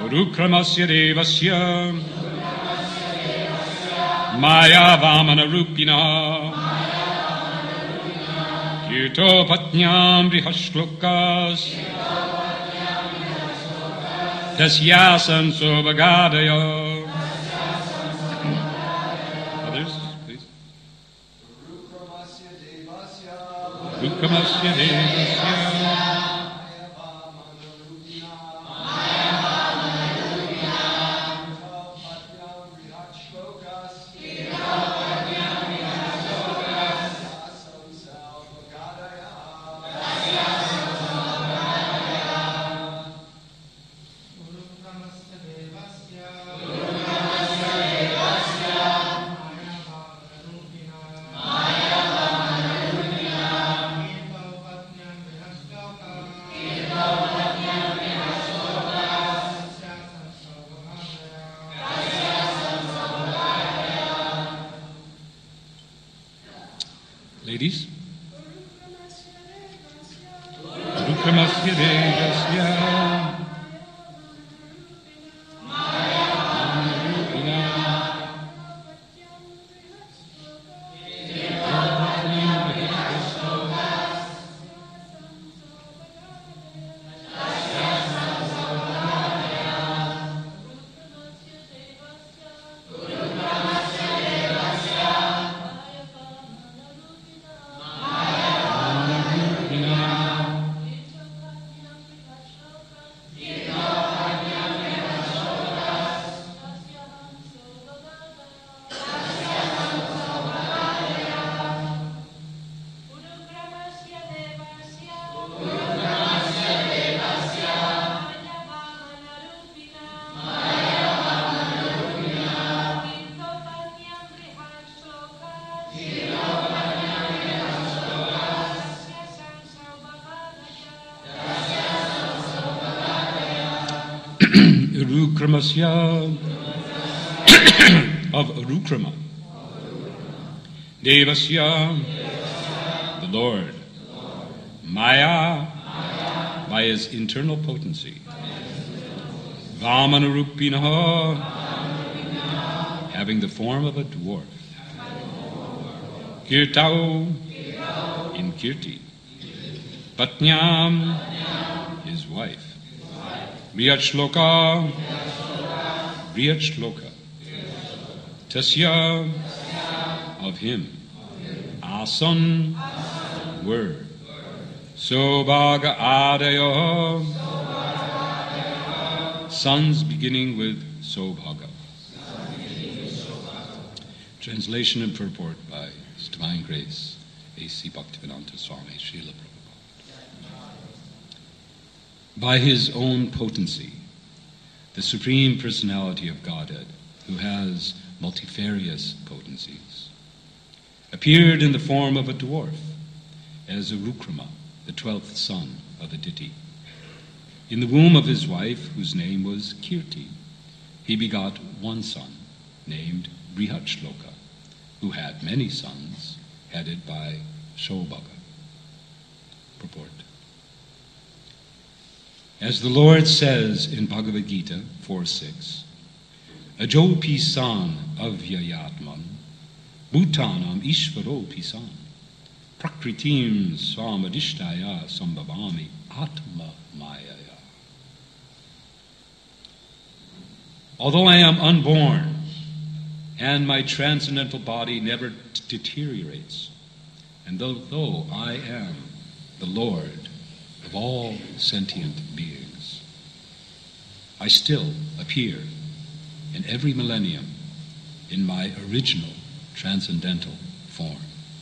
Urukramasya devasya Maya Vamana Rupina Kirto Patnyam Brihashlokas Dasyasam Sobhagadaya. Others, please. Urukramasya devasya Ladies? Urukramasya devasya Urukramasya of Urukrama. Devasya, the Lord. Maya, by his internal potency. Vamanarupinaha, having the form of a dwarf. Kirtau, in Kirti. Patnyam, his wife. Riyachloka, Riyachloka. Tasya, of him. Asan, word. Sobhaga Adayo, sons beginning with Sobhaga. Translation and purport by His Divine Grace, A.C. Bhaktivedanta Swami, Srila Prabhupada. By his own potency, the Supreme Personality of Godhead, who has multifarious potencies, appeared in the form of a dwarf as Urukrama, the 12th son of Aditi. In the womb of his wife, whose name was Kirti, he begot one son named Brihachloka, who had many sons, headed by Sobhaga. Purport. As the Lord says in Bhagavad Gita 4:6, Ajo pisan avyayatman, bhutanam ishvaro pisan, prakritim swamadishtaya sambhavami atma mayaya. Although I am unborn, and my transcendental body never deteriorates, and though I am the Lord of all sentient beings, I still appear in every millennium in my original transcendental form.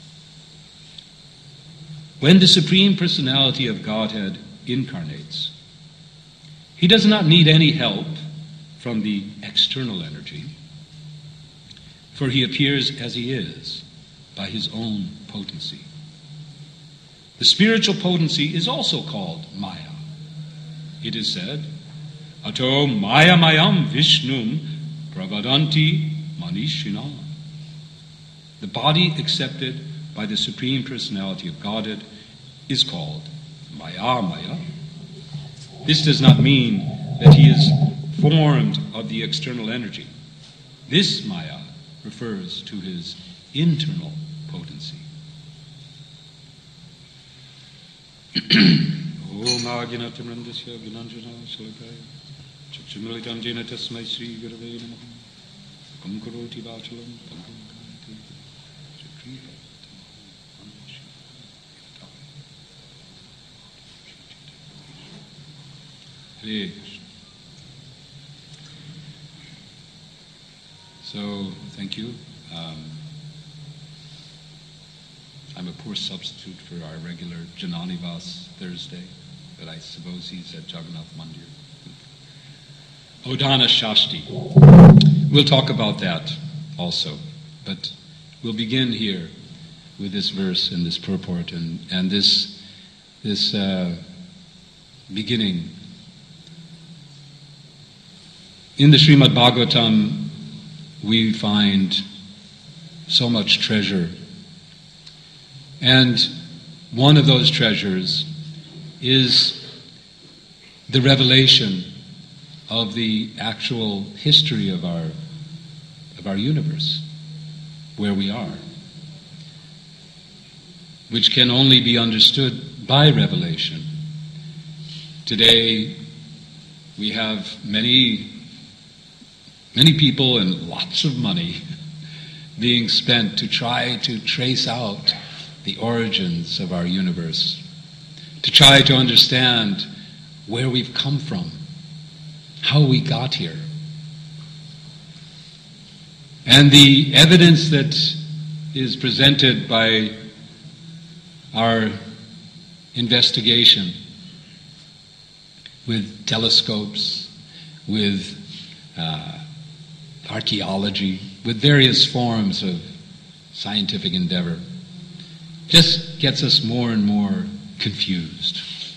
When the Supreme Personality of Godhead incarnates, he does not need any help from the external energy, for he appears as he is by his own potency. The spiritual potency is also called Maya. It is said, Ato Maya Mayam Vishnum Pravadanti Manishinam. The body accepted by the Supreme Personality of Godhead is called Maya Maya. This does not mean that he is formed of the external energy. This Maya refers to his internal potency. Om Aginatamrandasya Vinanjana Salakaya Chachimilitanjena Tasmai Sri Gurave Namaha Kam Karoti Vachalam Pankam Kanti Chakripa Hare Krishna. So, thank you. I'm a poor substitute for our regular Jananivas Thursday, but I suppose he's at Jagannath Mandir. Odana Shashti. We'll talk about that also, but we'll begin here with this verse and this purport and this beginning. In the Srimad Bhagavatam, we find so much treasure. And one of those treasures is the revelation of the actual history of our universe, where we are, which can only be understood by revelation. Today, we have many people and lots of money being spent to try to trace out the origins of our universe, to try to understand where we've come from, how we got here. And the evidence that is presented by our investigation with telescopes, with archaeology, with various forms of scientific endeavor, just gets us more and more confused.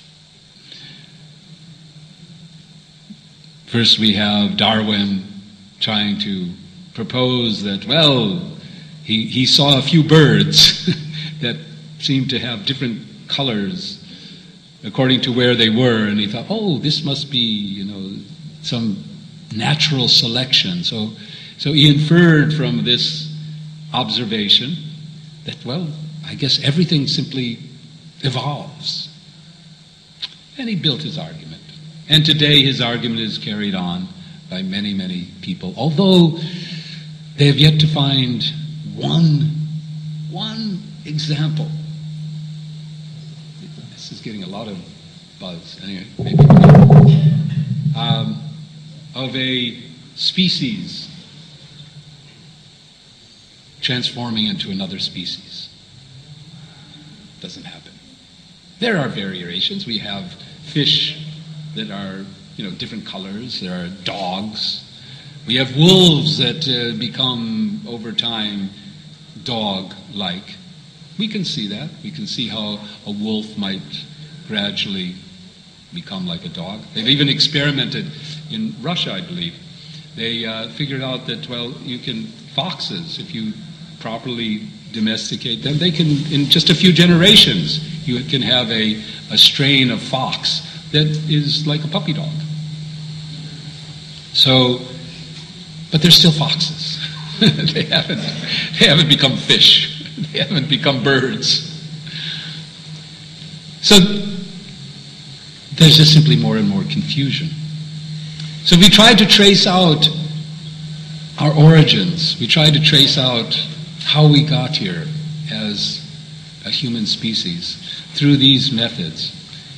First we have Darwin trying to propose that, well, he saw a few birds that seemed to have different colors according to where they were, and he thought, oh, this must be, some natural selection. So he inferred from this observation that, well, I guess everything simply evolves. And he built his argument. And today his argument is carried on by many, many people, although they have yet to find one example. This is getting a lot of buzz. Anyway, maybe. Of a species transforming into another species. Doesn't happen. There are variations. We have fish that are, different colors. There are dogs. We have wolves that become, over time, dog-like. We can see that. We can see how a wolf might gradually become like a dog. They've even experimented in Russia, I believe. They figured out that, foxes, if you properly domesticate them, they can, in just a few generations, you can have a strain of fox that is like a puppy dog. So, but they're still foxes. They haven't become fish. They haven't become birds. So there's just simply more and more confusion. So we try to trace out our origins. We try to trace out how we got here as a human species through these methods.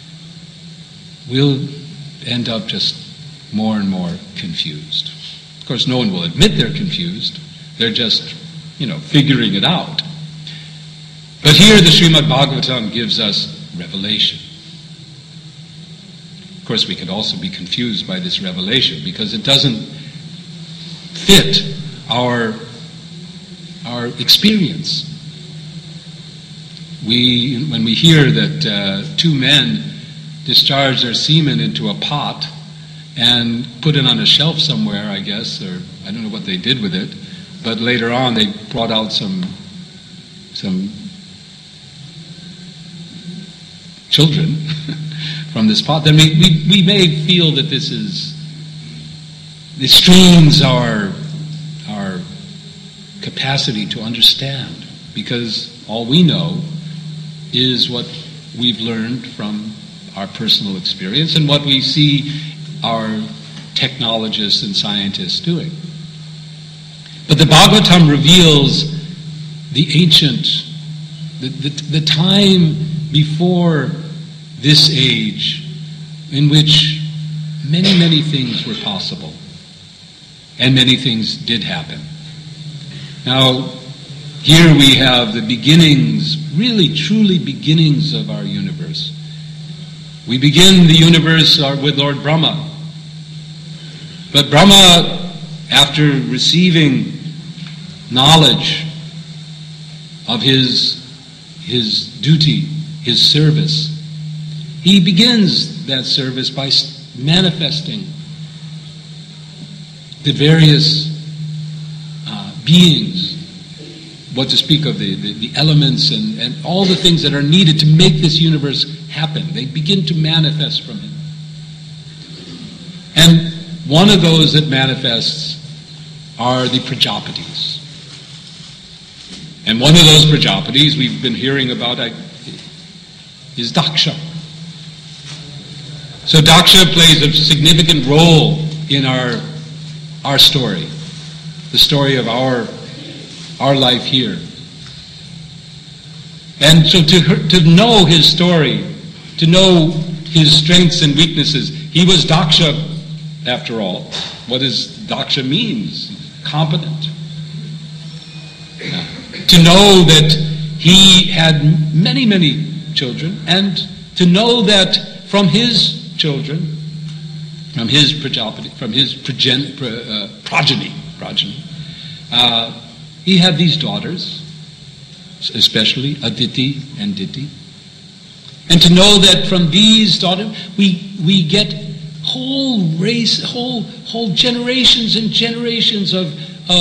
We'll end up just more and more confused. Of course, no one will admit they're confused. They're just, figuring it out. But here the Srimad Bhagavatam gives us revelation. Of course, we could also be confused by this revelation because it doesn't fit our experience. When we hear that two men discharged their semen into a pot and put it on a shelf somewhere, I guess, or I don't know what they did with it, but later on they brought out some children from this pot, then we may feel that this is it strains our capacity to understand, because all we know is what we've learned from our personal experience and what we see our technologists and scientists doing. But the Bhagavatam reveals the ancient, the time before this age in which many, many things were possible and many things did happen. Now, here we have the beginnings, really truly beginnings of our universe. We begin the universe with Lord Brahma. But Brahma, after receiving knowledge of his duty, his service, he begins that service by manifesting the various beings, what to speak of the elements and all the things that are needed to make this universe happen. They begin to manifest from him. And one of those that manifests are the Prajapatis. And one of those Prajapatis we've been hearing about is Daksha. So Daksha plays a significant role in our story, the story of our life here. And so to know his story, to know his strengths and weaknesses, he was Daksha after all. What does Daksha means? Competent. To know that he had many, many children, and to know that from his children, from his Prajapati, from his progeny, he had these daughters, especially Aditi and Diti. And to know that from these daughters we get whole generations and generations of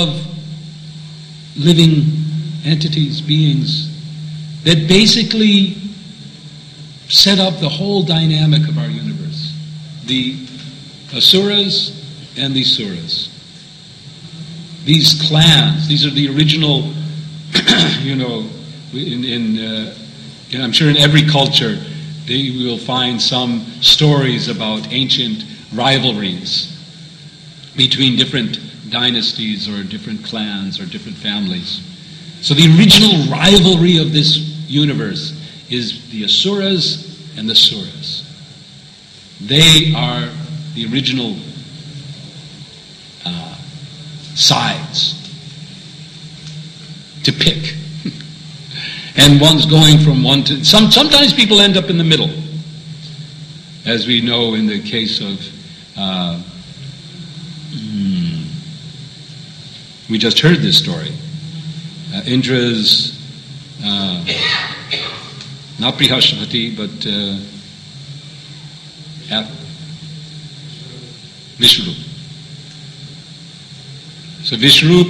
living entities, beings, that basically set up the whole dynamic of our universe. The Asuras and the Suras. These clans, these are the original, I'm sure in every culture they will find some stories about ancient rivalries between different dynasties or different clans or different families. So the original rivalry of this universe is the Asuras and the Suras. They are the original sides to pick. And one's going from one to... Sometimes people end up in the middle, as we know in the case of... we just heard this story. Indra's... not Brihaspati, but Vishnurup. So Vishnurup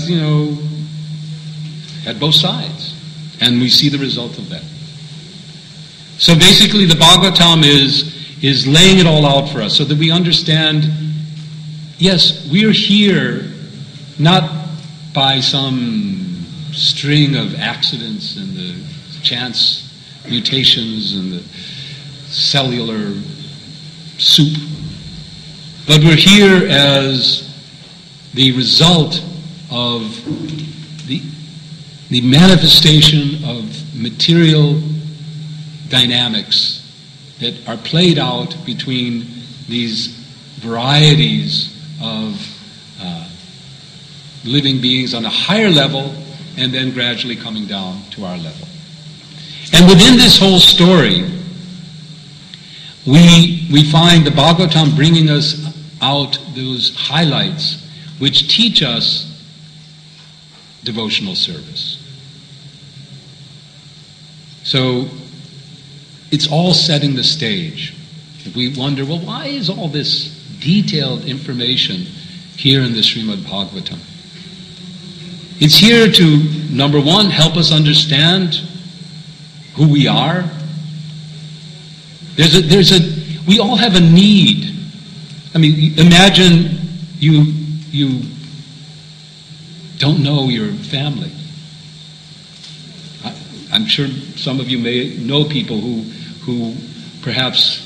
had both sides. And we see the result of that. So basically the Bhagavatam is laying it all out for us so that we understand, yes, we're here not by some string of accidents and the chance mutations and the cellular soup, but we're here as the result of the manifestation of material dynamics that are played out between these varieties of living beings on a higher level and then gradually coming down to our level. And within this whole story, we find the Bhagavatam bringing us out those highlights which teach us devotional service. So it's all setting the stage. If we wonder, well, why is all this detailed information here in the Srimad Bhagavatam? It's here to, number one, help us understand who we are. We all have a need. I mean, imagine you don't know your family. I'm sure some of you may know people who perhaps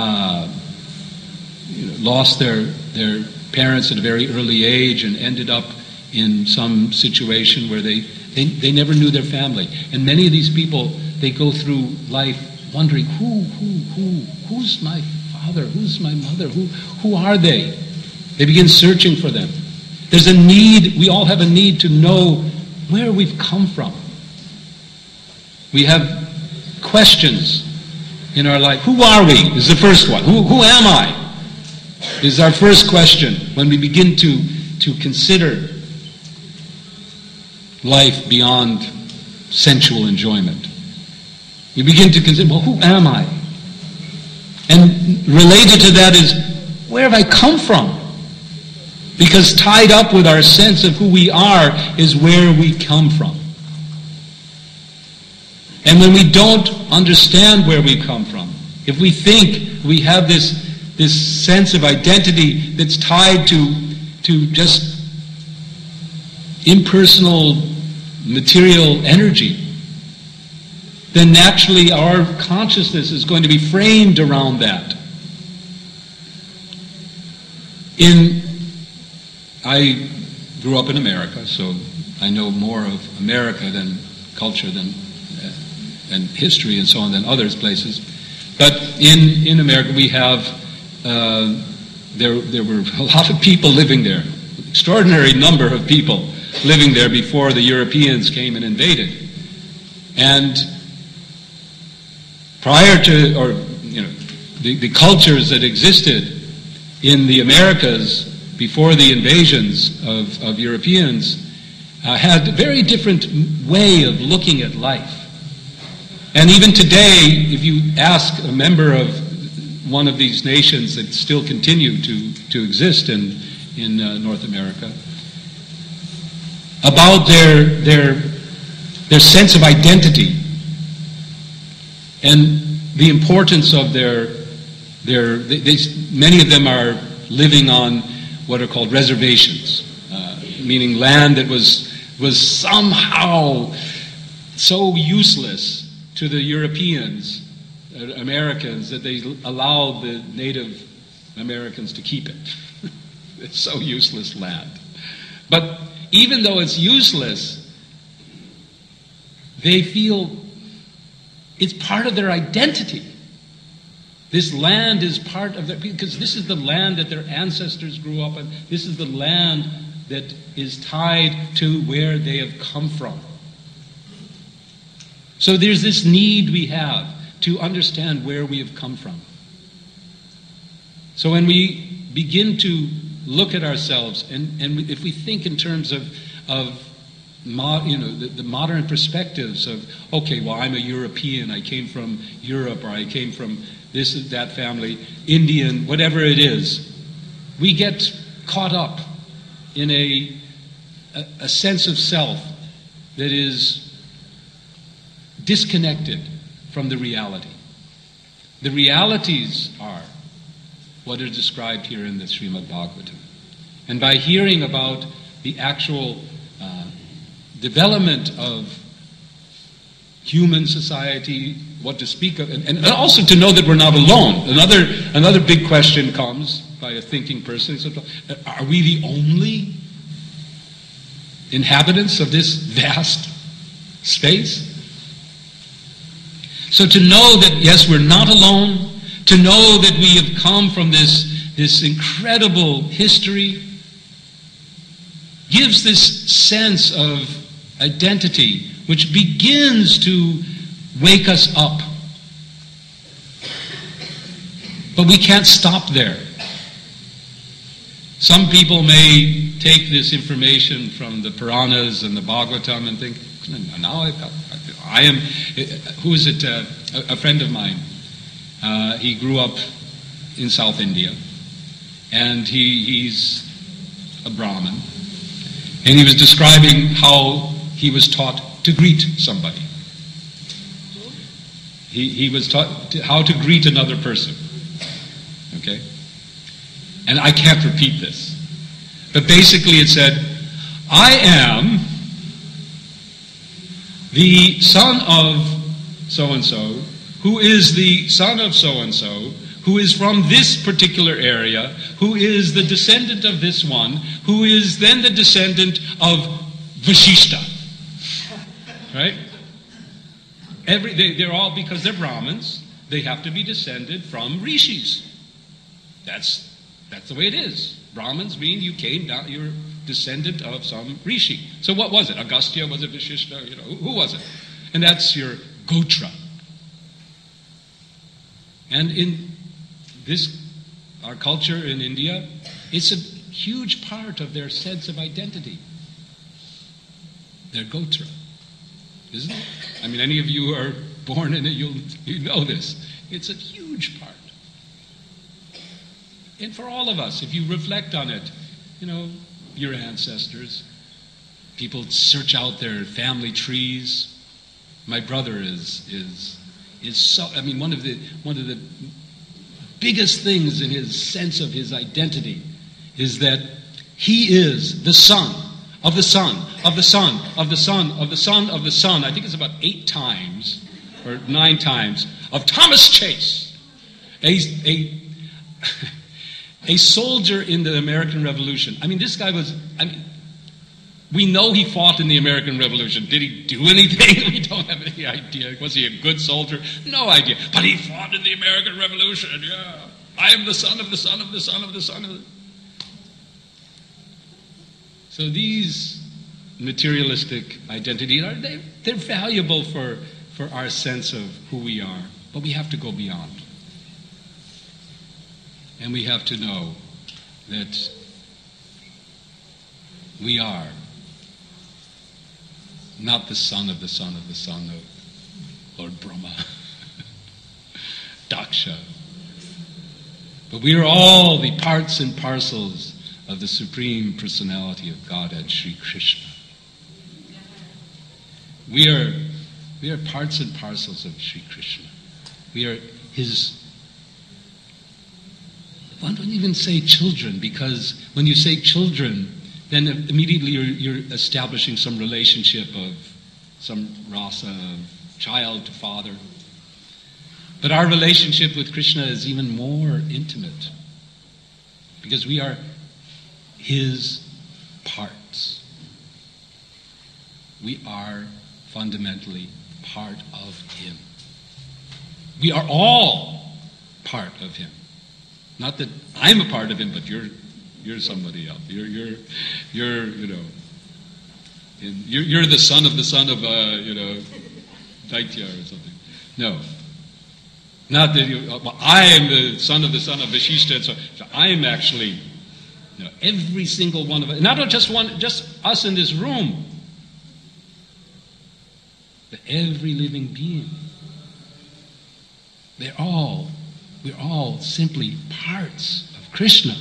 lost their parents at a very early age and ended up in some situation where they never knew their family. And many of these people, they go through life wondering, who's my father? Who's my mother? Who are they? They begin searching for them. There's a need, we all have a need to know where we've come from. We have questions in our life. Who are we is the first one. Who am I? Is our first question when we begin to consider life beyond sensual enjoyment. We begin to consider, well, who am I? And related to that is, where have I come from? Because tied up with our sense of who we are is where we come from. And when we don't understand where we come from, if we think we have this sense of identity that's tied to just impersonal material energy, then naturally our consciousness is going to be framed around that. I grew up in America, so I know more of America than culture and history and so on than others places. But in America we have, there were a lot of people living there, extraordinary number of people living there before the Europeans came and invaded. And prior to, or the cultures that existed in the Americas before the invasions of Europeans had a very different way of looking at life. And even today, if you ask a member of one of these nations that still continue to exist in North America about their sense of identity and the importance of many of them are living on what are called reservations, meaning land that was somehow so useless to the Europeans, Americans, that they allowed the Native Americans to keep it. It's so useless land. But even though it's useless, they feel it's part of their identity. This land is part of their, because this is the land that their ancestors grew up in. This is the land that is tied to where they have come from. So there's this need we have to understand where we have come from. So when we begin to look at ourselves, and if we think in terms of the modern perspectives of, okay, well, I'm a European, I came from Europe, or I came from this and that family, Indian, whatever it is, we get caught up in a sense of self that is disconnected from the reality. The realities are what are described here in the Srimad Bhagavatam. And by hearing about the actual development of human society, what to speak of, and also to know that we're not alone. Another big question comes by a thinking person. Are we the only inhabitants of this vast space? So to know that, yes, we're not alone, to know that we have come from this incredible history, gives this sense of identity which begins to wake us up. But we can't stop there. Some people may take this information from the Puranas and the Bhagavatam and think, now I am, who is it, a friend of mine. He grew up in South India, and he's a Brahmin. And he was describing how he was taught to greet somebody. He was taught how to greet another person. Okay? And I can't repeat this. But basically it said, I am the son of so-and-so, who is the son of so-and-so, who is from this particular area, who is the descendant of this one, who is then the descendant of Vashishta. Right? They're all, because they're Brahmins, they have to be descended from rishis. That's the way it is. Brahmins mean you came down, you're descendant of some rishi. So what was it? Agastya? Was it Vashishta? Who was it? And that's your gotra. And in our culture in India, it's a huge part of their sense of identity. Their gotra. Isn't it? I mean, any of you who are born in it, you know this. It's a huge part. And for all of us, if you reflect on it, your ancestors, people search out their family trees. My brother is so, I mean, one of the biggest things in his sense of his identity is that he is the son of the son of the son of the son of the son of the son. I think it's about 8 times or 9 times of Thomas Chase, a soldier in the American Revolution. I mean, this guy was, we know he fought in the American Revolution. Did he do anything? We don't have any idea. Was he a good soldier? No idea. But he fought in the American Revolution, yeah. I am the son of the son of the son of the son of the... So these materialistic identities, they're valuable for our sense of who we are. But we have to go beyond. And we have to know that we are not the son of the son of the son of Lord Brahma, Daksha. But we are all the parts and parcels of the Supreme Personality of Godhead, Sri Krishna. We are parts and parcels of Sri Krishna. We are his... I don't even say children, because when you say children, then immediately you're establishing some relationship of some rasa of child to father. But our relationship with Krishna is even more intimate, because we are his parts. We are fundamentally part of him. We are all part of him. Not that I'm a part of him, but you're somebody else. You're the son of Daitya or something. No. Not that I am the son of Vashishta, so I am actually, every single one of us, not just us in this room, but every living being. We're all simply parts of Krishna.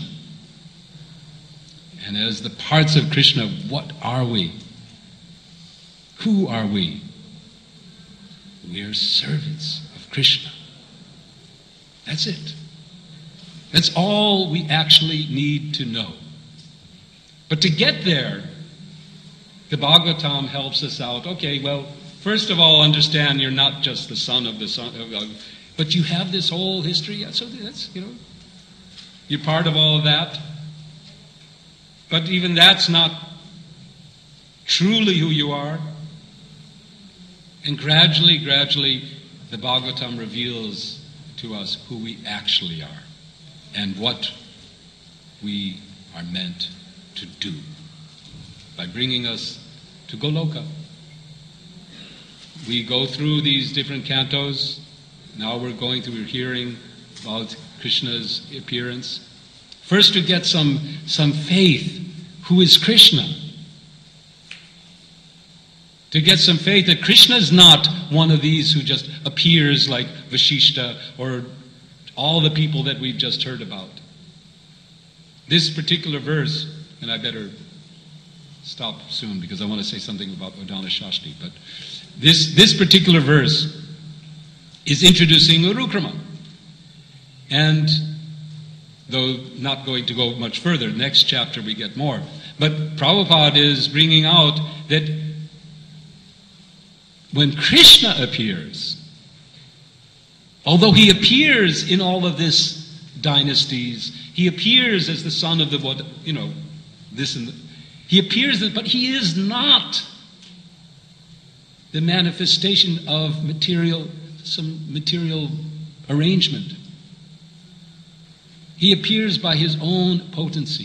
And as the parts of Krishna, what are we? Who are we? We are servants of Krishna. That's it. That's all we actually need to know. But to get there, the Bhagavatam helps us out. Okay, well, first of all, understand you're not just the son of the son of God, but you have this whole history. So that's, you're part of all of that. But even that's not truly who you are. And gradually, the Bhagavatam reveals to us who we actually are and what we are meant to do by bringing us to Goloka. We go through these different cantos. Now we're hearing about Krishna's appearance. First, to get some faith. Who is Krishna? To get some faith that Krishna is not one of these who just appears like Vashishta or all the people that we've just heard about. This particular verse, and I better stop soon because I want to say something about Udana Shashti, but this particular verse is introducing Urukrama. And though not going to go much further. Next chapter we get more. But Prabhupada is bringing out that when Krishna appears, although he appears in all of this dynasties, he appears as the son of the, this and he appears, but he is not the manifestation of some material arrangement. He appears by his own potency.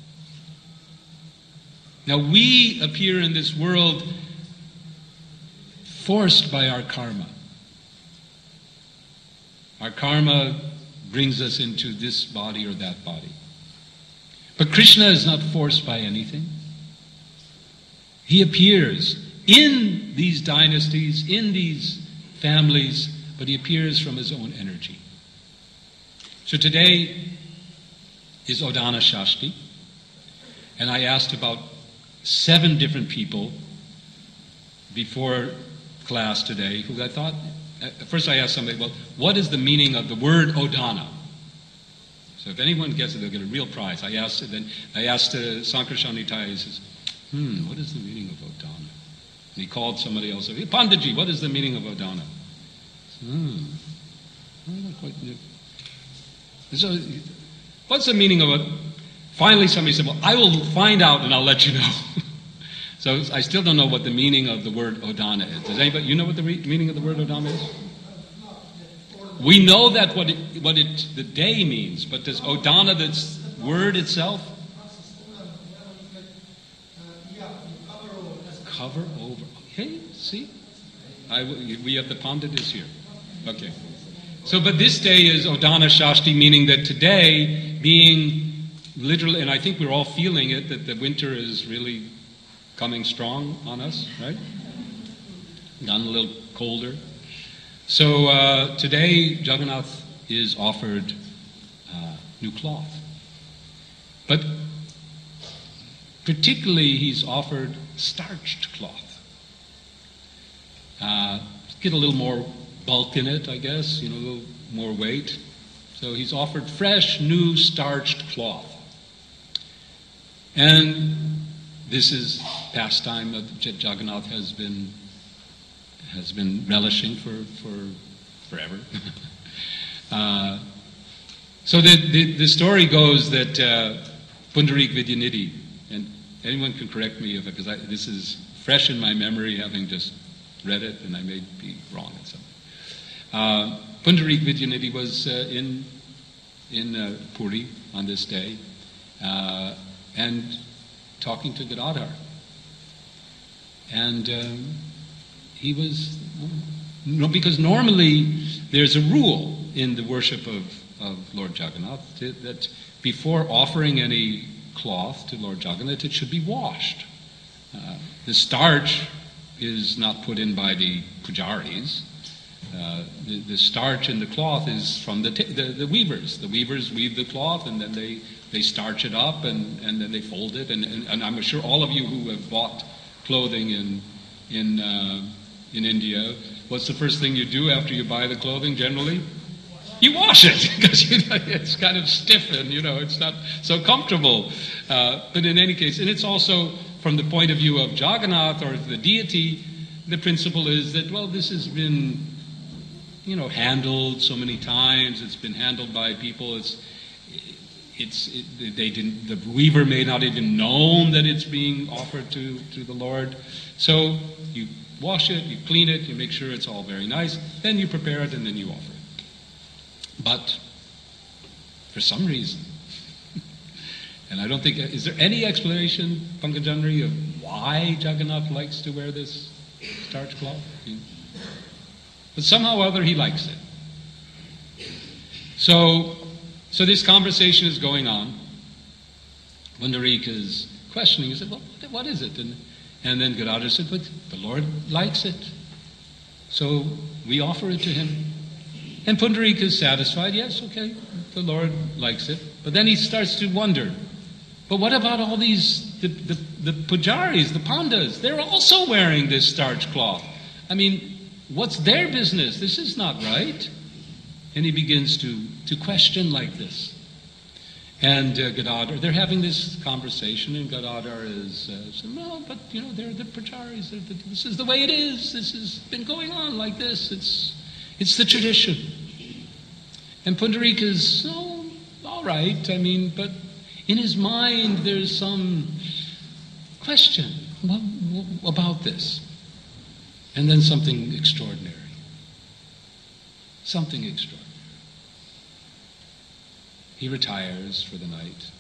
Now we appear in this world forced by our karma. Our karma brings us into this body or that body. But Krishna is not forced by anything. He appears in these dynasties, in these families, but he appears from his own energy. So today is Odana Shashti, and I asked about 7 different people before class today who I thought, first I asked somebody, well, what is the meaning of the word Odana? So if anyone gets it, they'll get a real prize. I asked Sankarshan Nitai, he says, what is the meaning of Odana? And he called somebody else, hey, Panditji, what is the meaning of Odana? I don't quite know. So, what's the meaning of it? Finally somebody said, well, I will find out and I'll let you know. So I still don't know what the meaning of the word Odana is. Does anybody, you know what the meaning of the word Odana is? We know that what the day means, but does Odana, the word itself? Cover over. Okay, see? We have the Pandit is here. Okay. So, but this day is Odana Shashti, meaning that today, being literally, and I think we're all feeling it, that the winter is really coming strong on us, right? Gotten a little colder. So today, Jagannath is offered new cloth. But particularly, he's offered starched cloth. Get a little more bulk in it, I guess, a little more weight. So he's offered fresh, new, starched cloth. And this is pastime that Jagannath has been relishing for forever. So the story goes that Pundarik Vidyanidhi, and anyone can correct me because this is fresh in my memory, having just read it, and I may be wrong in something. Pundarik Vidyanidhi was in Puri on this day, and talking to Gadadhar. And he was, because normally there's a rule in the worship of Lord Jagannath that before offering any cloth to Lord Jagannath, it should be washed. The starch is not put in by the pujaris. The starch in the cloth is from the weavers. The weavers weave the cloth, and then they starch it up, and then they fold it. And I'm sure all of you who have bought clothing in India, what's the first thing you do after you buy the clothing generally? You wash it, because it's kind of stiff and it's not so comfortable. But in any case, and it's also from the point of view of Jagannath or the deity, the principle is that, well, this has been handled so many times. It's been handled by people. The weaver may not even known that it's being offered to the Lord. So you wash it, you clean it, you make sure it's all very nice, then you prepare it, and then you offer it. But for some reason, and I don't think, is there any explanation, Pankajanri, of why Jagannath likes to wear this starch cloth? But somehow or other he likes it. So this conversation is going on. Pundarik is questioning. He said, well, what is it? And then Gadadhar said, but the Lord likes it. So we offer it to him. And Pundarik is satisfied. Yes, okay, the Lord likes it. But then he starts to wonder, but what about all these, the pujaris, the pandas? They're also wearing this starch cloth. I mean, what's their business? This is not right. And he begins to question like this. And Gadadhar, they're having this conversation, and Gadadhar is saying, "No, but they're the Pracharis. This is the way it is. This has been going on like this. It's the tradition." And Pundarika is, all right. But in his mind, there's some question about this, and then something extraordinary. Something extraordinary. He retires for the night,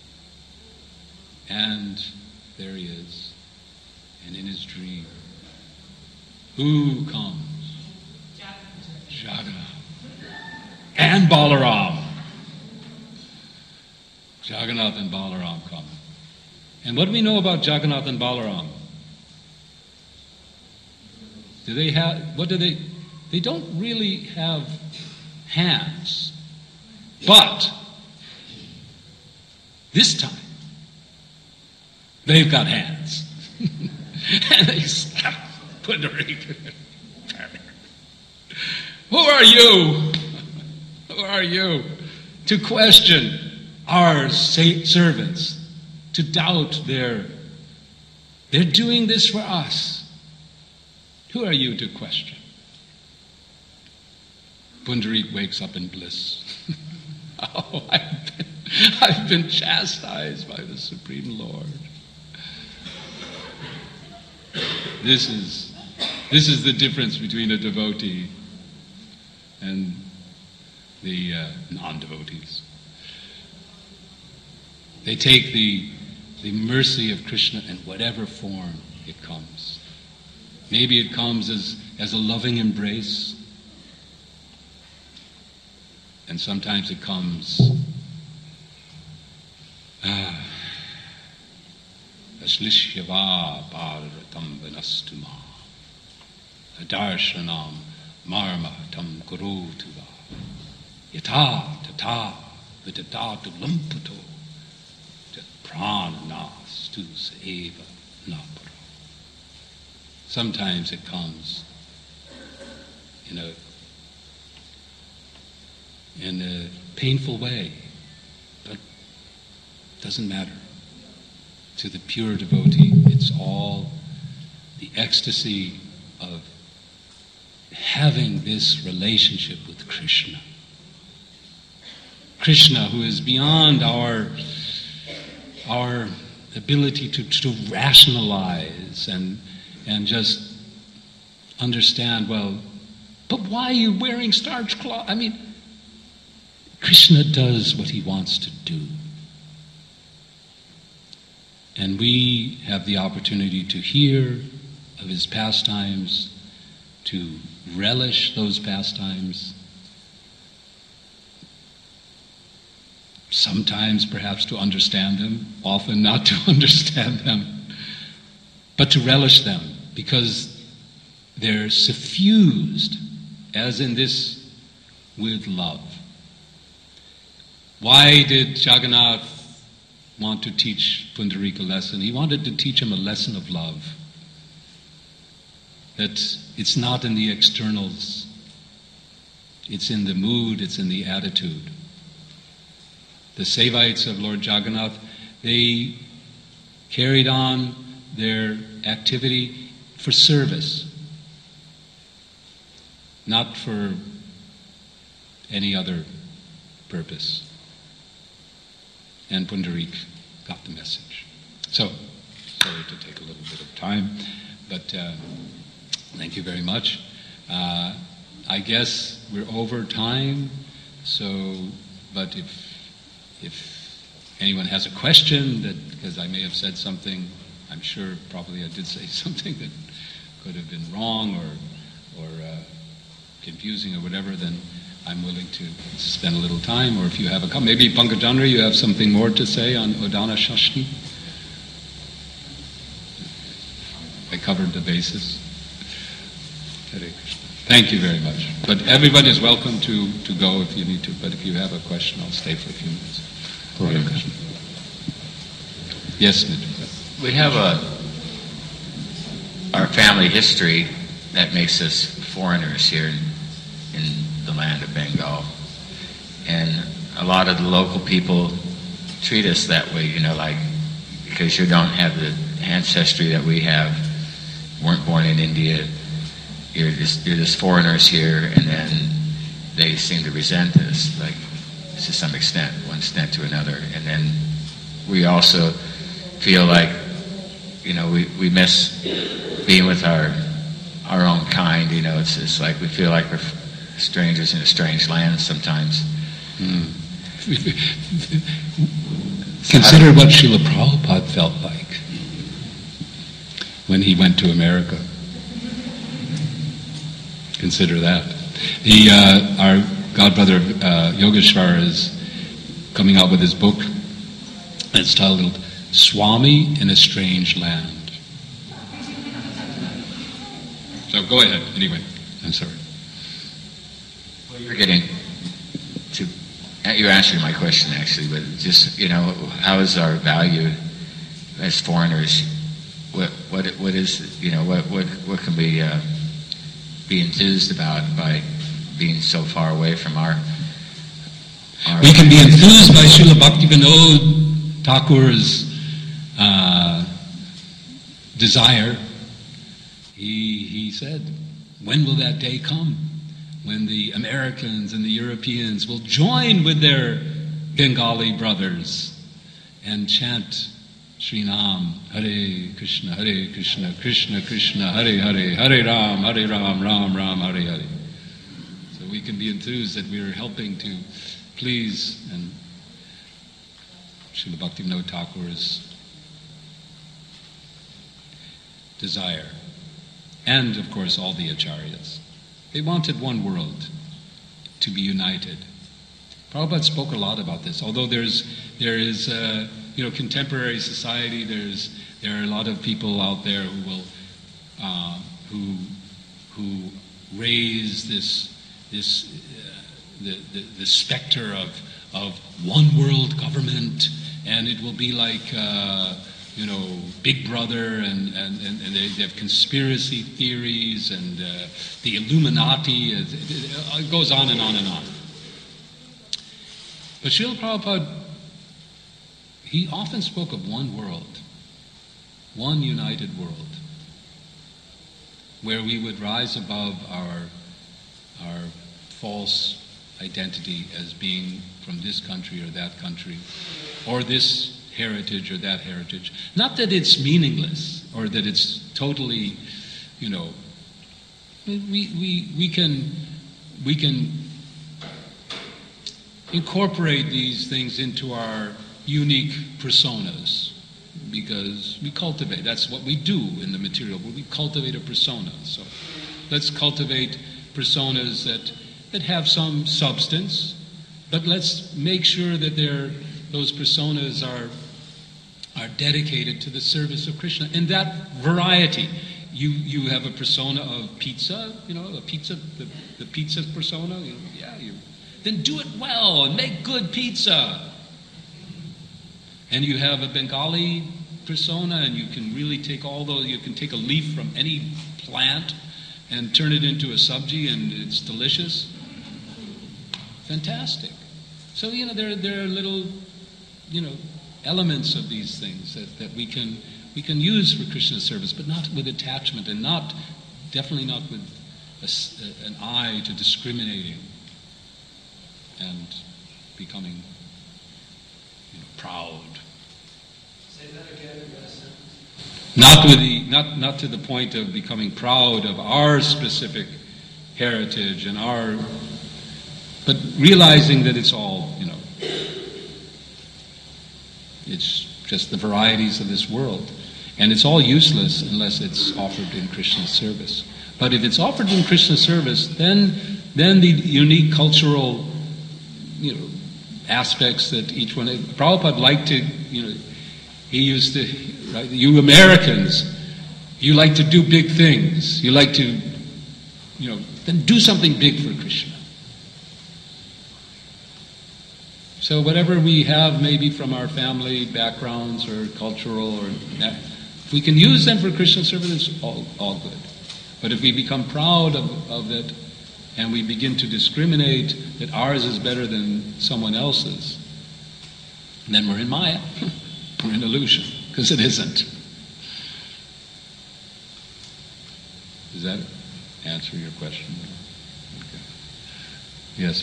and there he is, and in his dream, who comes? Jagannath and Balaram. Jagannath and Balaram come. And what do we know about Jagannath and Balaram? They don't really have hands, but this time, they've got hands. And they slap Pundarika. Who are you? Who are you to question our servants, to doubt they're doing this for us? Who are you to question? Pundarik wakes up in bliss. Oh, I've been chastised by the Supreme Lord. This is the difference between a devotee and the non-devotees. They take the mercy of Krishna in whatever form it comes. Maybe it comes as a loving embrace, and sometimes it comes Ashlishyava Bharatam Vinastuma Adarshanam Marma Tam Kurutuva Yata Tata Vidadatu Lumputo Tat Prananas Tus Eva Napara. Sometimes it comes in a painful way, but it doesn't matter. To the pure devotee, it's all the ecstasy of having this relationship with Krishna. Krishna, who is beyond our ability to rationalize and just understand, but why are you wearing starched cloth? Krishna does what he wants to do. And we have the opportunity to hear of his pastimes, to relish those pastimes, sometimes perhaps to understand them, often not to understand them, but to relish them because they're suffused, as in this, with love. Why did Jagannath want to teach Pundarika a lesson? He wanted to teach him a lesson of love. That it's not in the externals, it's in the mood, it's in the attitude. The Sevites of Lord Jagannath, they carried on their activity for service, not for any other purpose. And Pundarik got the message. So, sorry to take a little bit of time, but thank you very much. I guess we're over time, but if anyone has a question, because I may have said something, I'm sure probably I did say something that could have been wrong or confusing or whatever, then I'm willing to spend a little time, or if you have maybe Pankajandra, you have something more to say on Udana Shashti? I covered the basis. Hare Krishna. Thank you very much. But everybody is welcome to go if you need to, but if you have a question, I'll stay for a few minutes. Hare Krishna. Yes, Nidhi. We have our family history that makes us foreigners here in the land of Bengal. And a lot of the local people treat us that way, like because you don't have the ancestry that we have, weren't born in India, you're just foreigners here, and then they seem to resent us, like to some extent, one extent to another, and then we also feel like we miss being with our own kind. It's just like we feel like we're strangers in a strange land sometimes. Consider what Srila Prabhupada felt like when he went to America. Consider that. Our godbrother Yogeshwar is coming out with his book. It's titled Swami in a Strange Land. So go ahead, anyway. I'm sorry. Well, you're answering my question, actually, but just, how is our value as foreigners? What is, what can we be enthused about by being so far away from our we can be enthused by Srila Bhaktivinoda Thakur's desire. He said, when will that day come when the Americans and the Europeans will join with their Bengali brothers and chant Sri Nam, Hare Krishna, Krishna Krishna, Hare Hare, Hare Ram, Ram Ram, Hare Hare. So we can be enthused that we are helping to please and Srila Bhaktivinoda Thakur's desire. And, of course, all the acharyas. They wanted one world to be united. Prabhupada spoke a lot about this. Although there is contemporary society. There are a lot of people out there who will who raise the specter of one world government, and it will be like Big Brother, and they have conspiracy theories and the Illuminati. It goes on and on and on. But Srila Prabhupada, he often spoke of one world, one united world, where we would rise above our false identity as being from this country or that country, or this heritage or that heritage. Not that it's meaningless or that it's totally, we can incorporate these things into our unique personas, because we cultivate. That's what we do in the material world. We cultivate a persona. So let's cultivate personas that have some substance, but let's make sure that those personas are dedicated to the service of Krishna. And that variety. You have a persona of pizza, the pizza persona. Then do it well and make good pizza. And you have a Bengali persona, and you can really take you can take a leaf from any plant and turn it into a sabji, and it's delicious. Fantastic. So, there are little, elements of these things that we can use for Krishna's service, but not with attachment, and definitely not with an eye to discriminating and becoming proud. Say that again, Not to the point of becoming proud of our specific heritage and but realizing that it's all, it's just the varieties of this world. And it's all useless unless it's offered in Krishna's service. But if it's offered in Krishna's service, then the unique cultural, aspects that each one... Prabhupada liked to, he used to... Right, you Americans, you like to do big things. You like to, then do something big for Krishna. So whatever we have maybe from our family backgrounds or cultural, if we can use them for Krishna service, it's all good. But if we become proud of it and we begin to discriminate that ours is better than someone else's, And then we're in Maya. We're in illusion, because it isn't. Does that answer your question? Okay. Yes.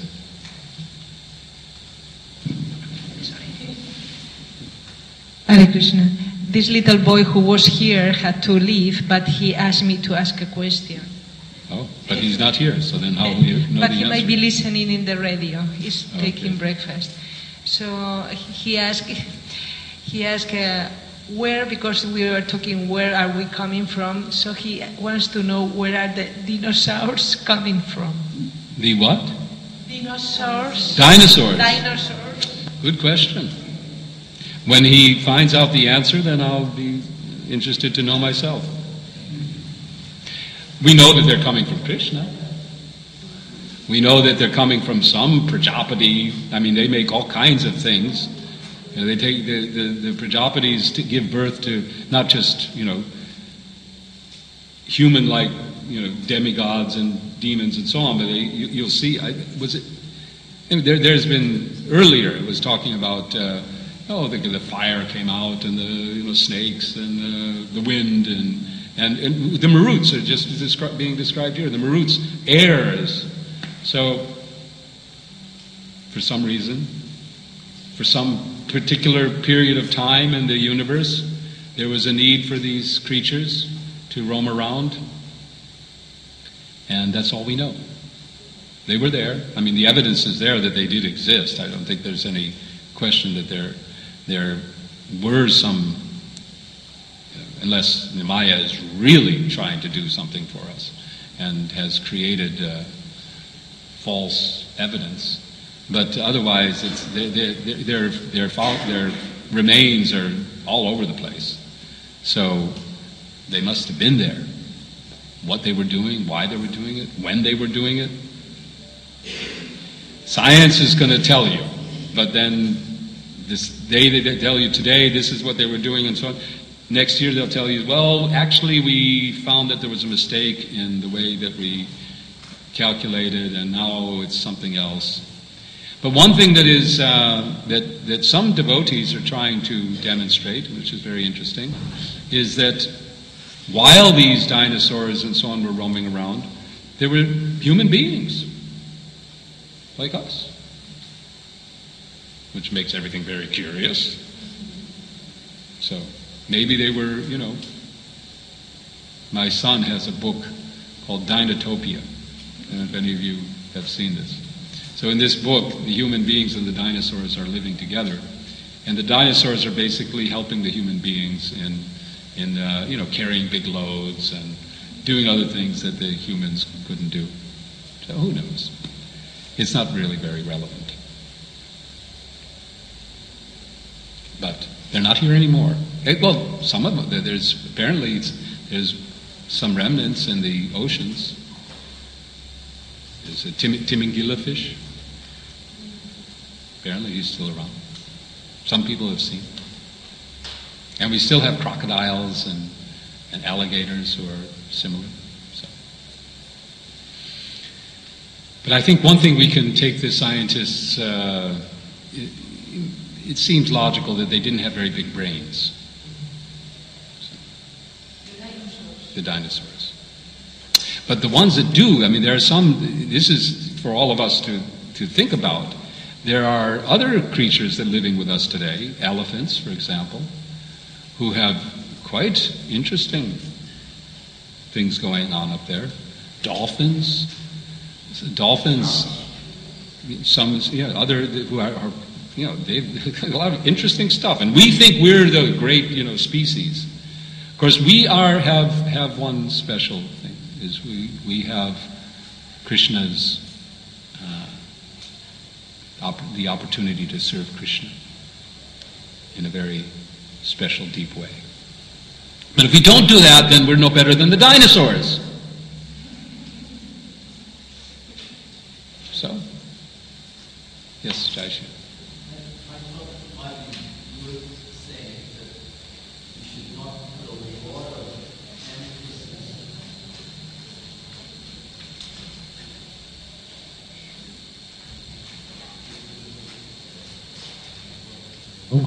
Hare Krishna. This little boy who was here had to leave, but he asked me to ask a question. Oh, but he's not here, so then how will you know But the he answer? might be listening in the radio. He's Okay. taking breakfast. So he asked where, because we were talking where are we coming from, so he wants to know where are the dinosaurs coming from. The what? Dinosaurs. Dinosaurs. Dinosaurs. Good question. When he finds out the answer, then I'll be interested to know myself. We know that they're coming from Krishna. We know that they're coming from some Prajapati. I mean, they make all kinds of things. You know, they take the Prajapatis to give birth to not just, human-like, demigods and demons and so on, but you'll see, there's been, earlier it was talking about, the fire came out and the snakes and the wind and the Maruts are just being described here. The Maruts, airs. So, for some reason, for some particular period of time in the universe, there was a need for these creatures to roam around. And that's all we know. They were there. I mean, the evidence is there that they did exist. I don't think there's any question that there were some, unless Maya is really trying to do something for us and has created false evidence. But otherwise, their remains are all over the place. So they must have been there. What they were doing, why they were doing it, when they were doing it. Science is going to tell you, but then they tell you today this is what they were doing and so on. Next year they'll tell you, well, actually we found that there was a mistake in the way that we calculated, and now it's something else. But one thing that is that some devotees are trying to demonstrate, which is very interesting, is that while these dinosaurs and so on were roaming around, there were human beings like us, which makes everything very curious. So maybe they were, my son has a book called Dinotopia. I don't know if any of you have seen this. So in this book, the human beings and the dinosaurs are living together, and the dinosaurs are basically helping the human beings in carrying big loads and doing other things that the humans couldn't do. So who knows? It's not really very relevant. But they're not here anymore. Well, some of them. There's some remnants in the oceans. There's a Timingila fish. Apparently he's still around. Some people have seen. And we still have crocodiles and alligators who are similar. So. But I think one thing we can take the scientists, it seems logical that they didn't have very big brains. So, the dinosaurs. But the ones that do, I mean, there are some, this is for all of us to think about. There are other creatures that are living with us today, elephants, for example, who have quite interesting things going on up there. Dolphins, some, other who are they've a lot of interesting stuff, and we think we're the great, species. Of course, we have one special thing, is we have Krishna's the opportunity to serve Krishna in a very special, deep way. But if we don't do that, then we're no better than the dinosaurs. So, yes, Jaisha. I thought Mike would say that you should not put a lot of emphasis. Oh,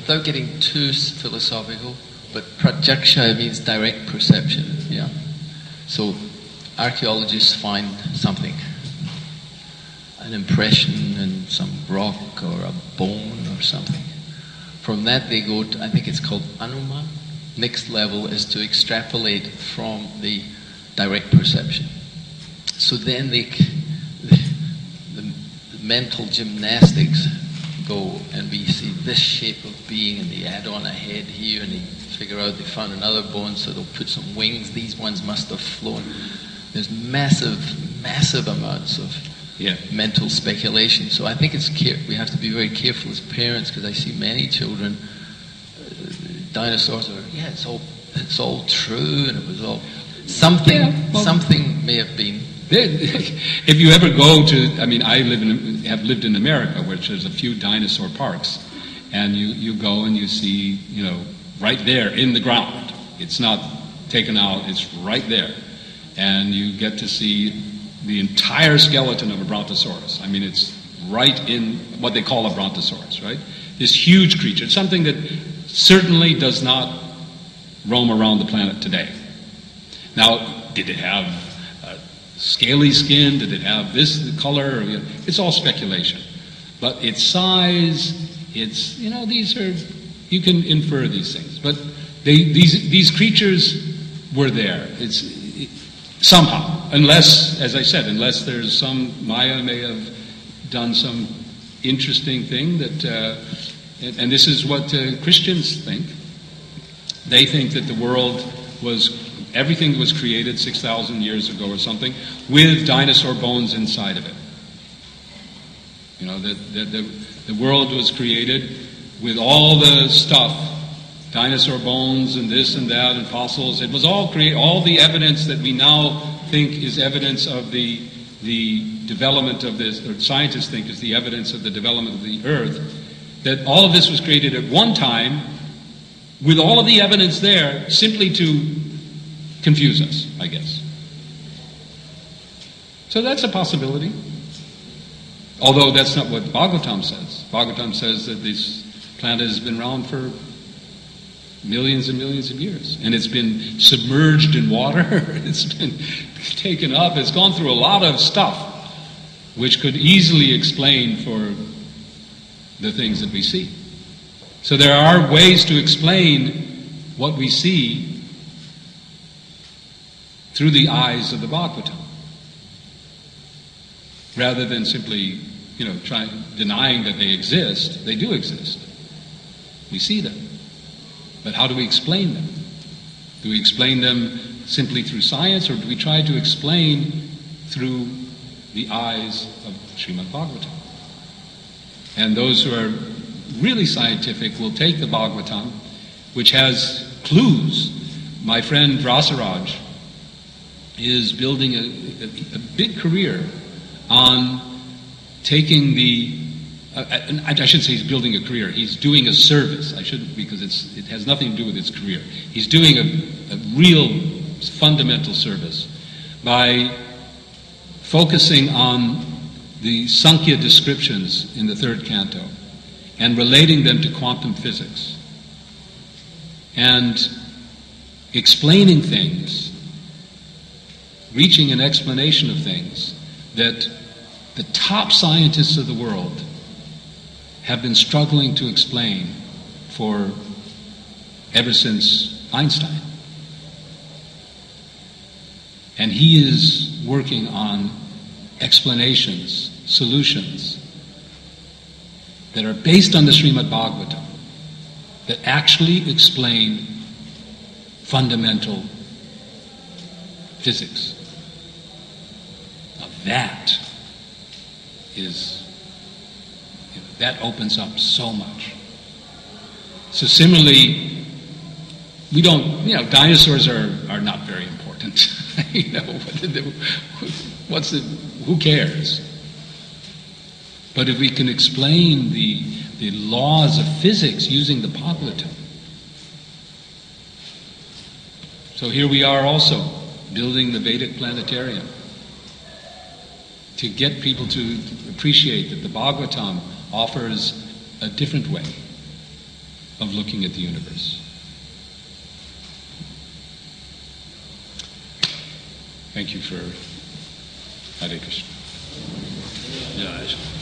without getting too philosophical, but pratyaksha means direct perception. Yeah. So archaeologists find something, an impression in some rock or a bone or something. From that they go to, I think it's called anuma. Next level is to extrapolate from the direct perception. So then the mental gymnastics go, and we see this shape of being, and they add on a head here, and they figure out they found another bone, so they'll put some wings. These ones must have flown. There's massive amounts of mental speculation. So I think we have to be very careful as parents, because I see many children, dinosaurs are, it's all true, and it was all something. Something may have been. If you ever go to, I have lived in America, which there's a few dinosaur parks, and you go and you see, right there in the ground. It's not taken out, it's right there. And you get to see the entire skeleton of a brontosaurus. It's right in what they call a brontosaurus, right? This huge creature, something that certainly does not roam around the planet today. Now, did it have scaly skin? Did it have this color? It's all speculation. But its size, these are, you can infer these things. But these creatures were there. Somehow, unless, as I said, unless there's Maya may have done some interesting thing that, and this is what Christians think. They think that the world everything was created 6,000 years ago or something, with dinosaur bones inside of it. The world was created with all the stuff, dinosaur bones and this and that and fossils. It was all created, all the evidence that we now think is evidence of the development of this, or scientists think is the evidence of the development of the earth, that all of this was created at one time with all of the evidence there simply to confuse us, I guess. So that's a possibility. Although that's not what Bhagavatam says. Bhagavatam says that this planet has been around for millions and millions of years. And it's been submerged in water. It's been taken up. It's gone through a lot of stuff which could easily explain for the things that we see. So there are ways to explain what we see through the eyes of the Bhagavatam, rather than simply, denying that they exist. They do exist. We see them. But how do we explain them? Do we explain them simply through science, or do we try to explain through the eyes of Srimad Bhagavatam? And those who are really scientific will take the Bhagavatam, which has clues. My friend Rasaraj is building a big career on taking I should say he's building a career. He's doing a service. I shouldn't, because it has nothing to do with his career. He's doing a real fundamental service by focusing on the Sankhya descriptions in the third canto and relating them to quantum physics and explaining things, reaching an explanation of things that the top scientists of the world have been struggling to explain ever since Einstein. And he is working on explanations, solutions that are based on the Srimad Bhagavatam, that actually explain fundamental physics. Now that opens up so much. So similarly, we don't, dinosaurs are not very important. Who cares? But if we can explain the laws of physics using the Bhagavatam. So here we are also building the Vedic planetarium to get people to appreciate that the Bhagavatam offers a different way. of looking at the universe. Thank you for Hare Krishna. Yeah,